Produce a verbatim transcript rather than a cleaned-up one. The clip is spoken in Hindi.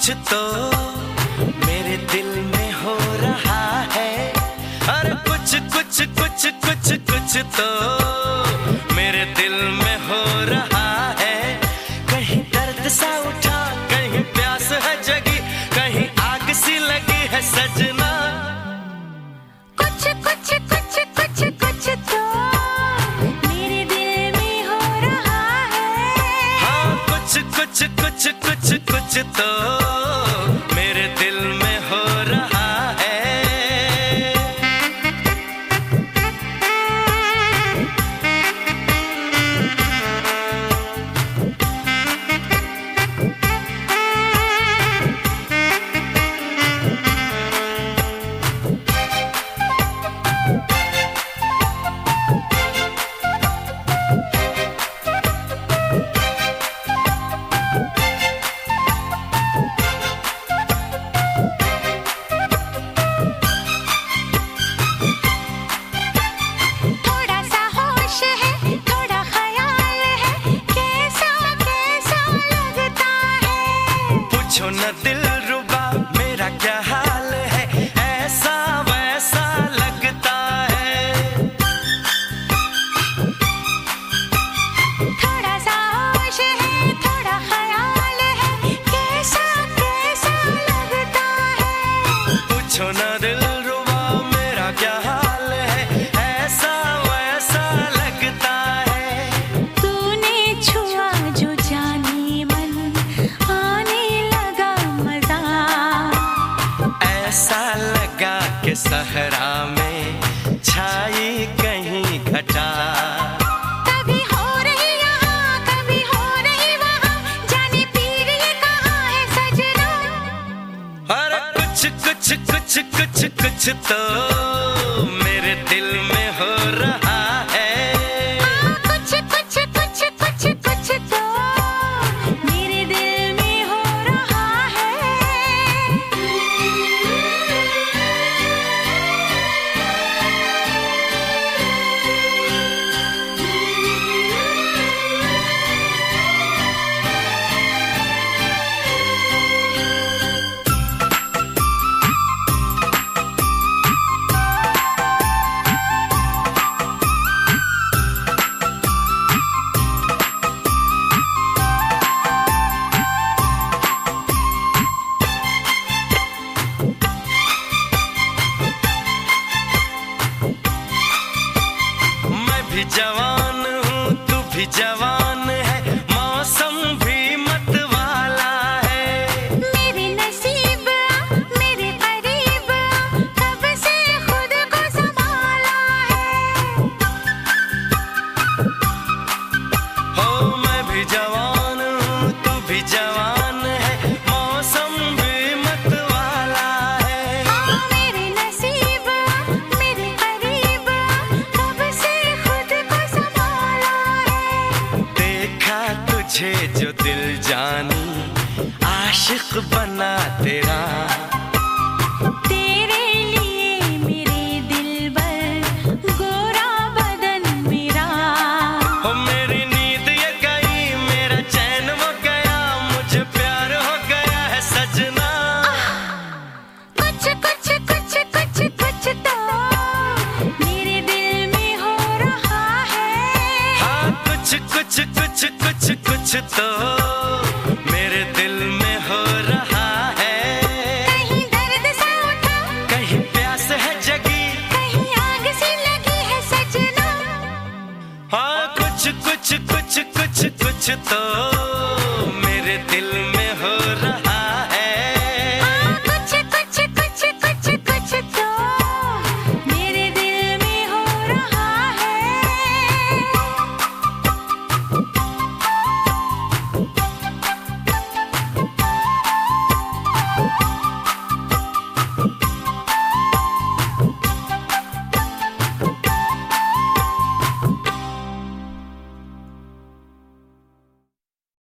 कुछ तो मेरे दिल में हो रहा है। अरे कुछ कुछ कुछ कुछ कुछ तो मेरे दिल में हो रहा है। कहीं दर्द सा उठा, कहीं प्यास है जगी, कहीं आग सी लगी है सजना। कुछ कुछ कुछ कुछ कुछ तो मेरे दिल में हो रहा है। हाँ कुछ कुछ कुछ कुछ कुछ तो मेरे दिल में हो रहा है। पूछो न दिल रुबा मेरा क्या हाल है, ऐसा वैसा लगता है। थोड़ा सा होश है, थोड़ा ख्याल है, कैसा कैसा लगता है। पूछो न दिल रुबा मेरा क्या हाल है, ऐसा वैसा लगता है। तूने छुआ जो जाने मन आने ऐसा लगा कि सहरा में छाई कहीं घटा। कभी हो रही यहाँ, कभी हो रही वहाँ, जाने पीर ये कहाँ है सजना। अरे कुछ कुछ कुछ कुछ कुछ तो मेरे दिल में हो रहा है। हाँ, कुछ कुछ कुछ कुछ कुछ तो मेरे दिल में हो रहा है। भी जवान हूँ तू भी जवान है, मौसम भी मत वाला है। मेरे नसीब मेरे करीब, कब से खुद को संभाला है। हो मैं भी जवान हूँ तू भी जवान है, मौसम भी मत वाला है। हाँ, मेरे नसीब मेरे करीब, कब से खुद को संभाला है। देखा तुझे जो दिल जानी, आशिक बना तेरा। तेरे लिए मेरे दिलबर, गोरा बदन मेरा। हो मेरी नींद ये गई, मेरा चैन वो गया, मुझे प्यार हो गया है सजना। कुछ कुछ कुछ कुछ कुछ तो मेरे दिल में हो रहा है। हाँ कुछ कुछ कुछ कुछ कुछ तो मेरे दिल में हो रहा है। कहीं दर्द सा उठा, कहीं प्यास है जगी, कहीं आग सी लगी है सजना। हाँ कुछ कुछ कुछ कुछ कुछ तो मेरे दिल में हो